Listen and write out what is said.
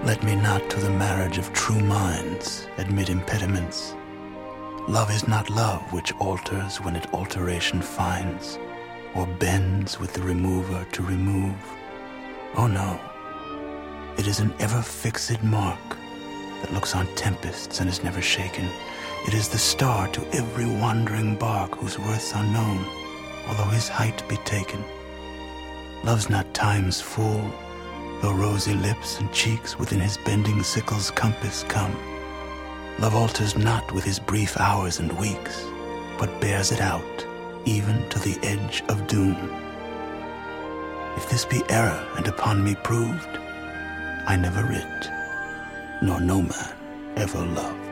Let me not to the marriage of true minds admit impediments. Love is not love which alters when it alteration finds, or bends with the remover to remove. Oh no, it is an ever-fixed mark that looks on tempests and is never shaken. It is the star to every wandering bark whose worth's unknown, although his height be taken. Love's not time's fool, though rosy lips and cheeks within his bending sickle's compass come. Love alters not with his brief hours and weeks, but bears it out, even to the edge of doom. If this be error and upon me proved, I never writ, nor no man ever loved.